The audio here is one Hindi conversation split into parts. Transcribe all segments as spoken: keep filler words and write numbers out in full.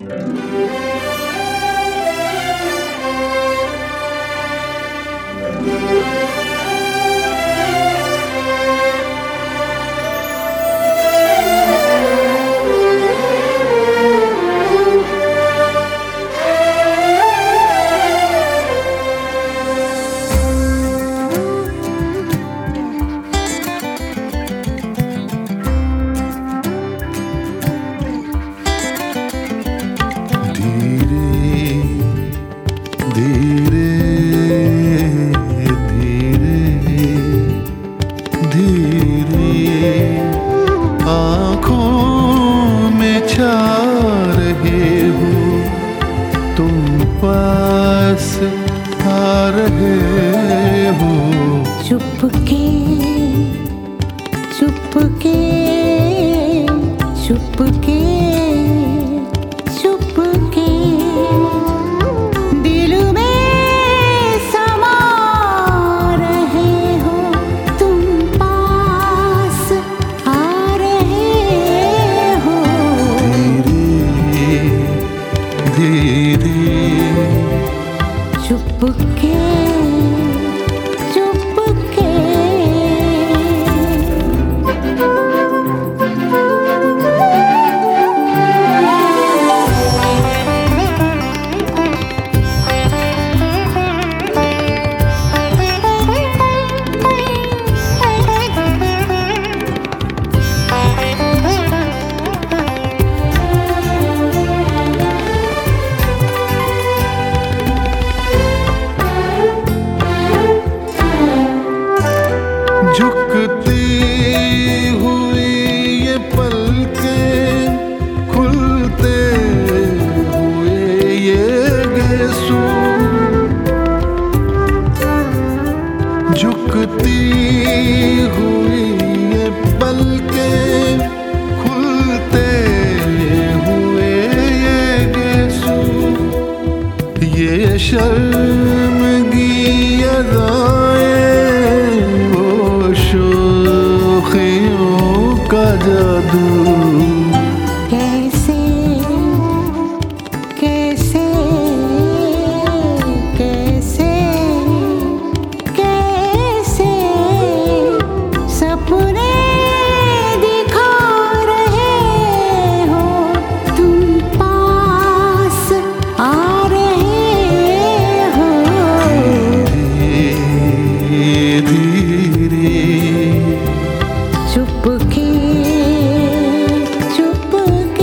पास आ रहे हो। चुपके चुपके चुपके चुपके दिल में समा रहे हो, तुम पास आ रहे हो। धीरे धीरे चुपके चुपके झुकती हुई ये पलकें, खुलते हुए ये गेसू। झुकती हुई ये पलकें, खुलते हुए ये गेसू। ये शर्मगी अदाएं, शोखियों का जादू। कैसे कैसे कैसे कैसे सपने दिखा रहे हो, तुम पास आ रहे हो। धीरे चुपके चुपके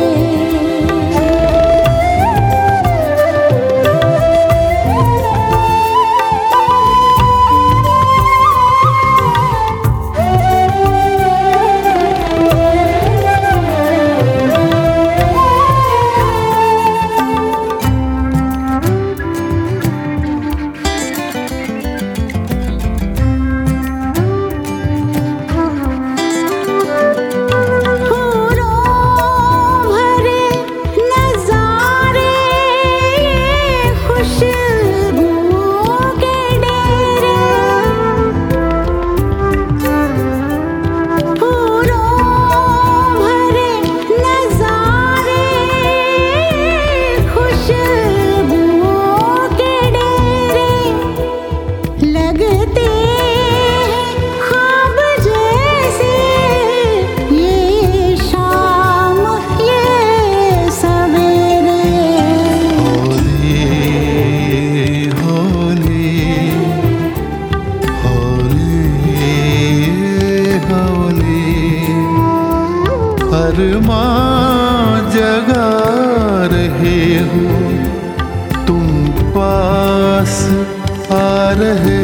अरमां जगा रहे हो, तुम पास आ रहे